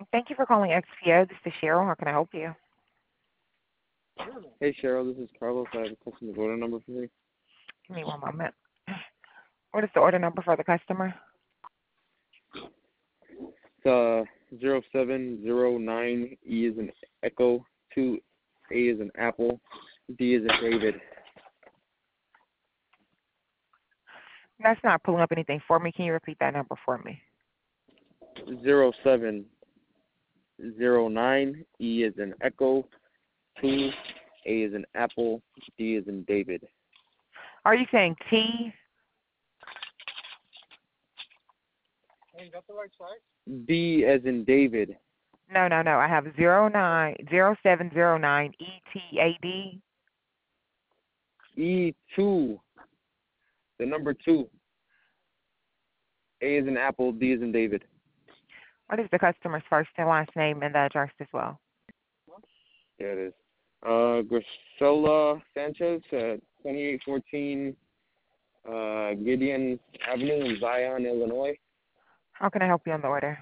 Thank you for calling XPO. This is Cheryl. How can I help you? Hey Cheryl, this is Carlos. I have a customer order number for you. Give me one moment. What is the order number for the customer? It's 0709 E is an Echo, 2 A is an Apple, D is a David. That's not pulling up anything for me. Can you repeat that number for me? 0709 E is an Echo, 2 A is an Apple, D is in David. Are you saying T? Hey, is that the right size? D as in David. No. I have 0709 ETAD. E2, the number 2. A is in Apple, D is in David. What is the customer's first and last name and the address as well? Yeah, it is. Grisela Sanchez, 2814 Gideon Avenue in Zion, Illinois. How can I help you on the order?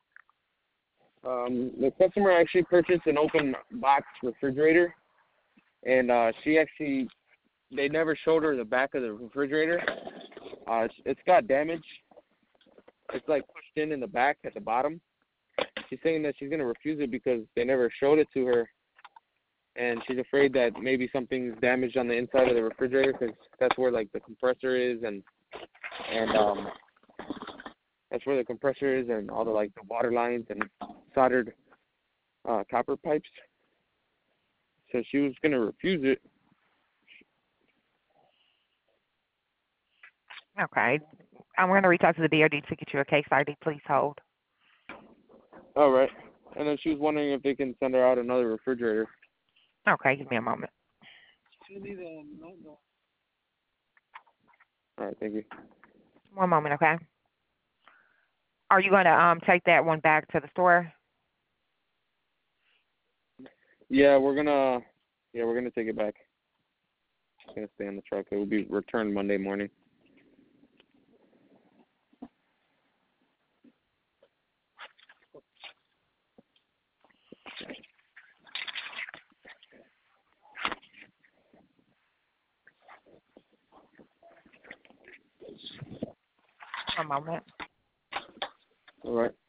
The customer actually purchased an open box refrigerator, and they never showed her the back of the refrigerator. It's got damage. It's like pushed in the back at the bottom. She's saying that she's going to refuse it because they never showed it to her, and she's afraid that maybe something's damaged on the inside of the refrigerator because that's where like the compressor is and that's where the compressor is and all the like the water lines and soldered copper pipes. So she was going to refuse it. Okay. I'm going to reach out to the DOD to get you a case ID. Please hold. All right. And then she was wondering if they can send her out another refrigerator. Okay, give me a moment. All right, thank you. One moment, okay? Are you going to take that one back to the store? Yeah, we're gonna take it back. It's gonna stay in the truck. It will be returned Monday morning. One moment. All right.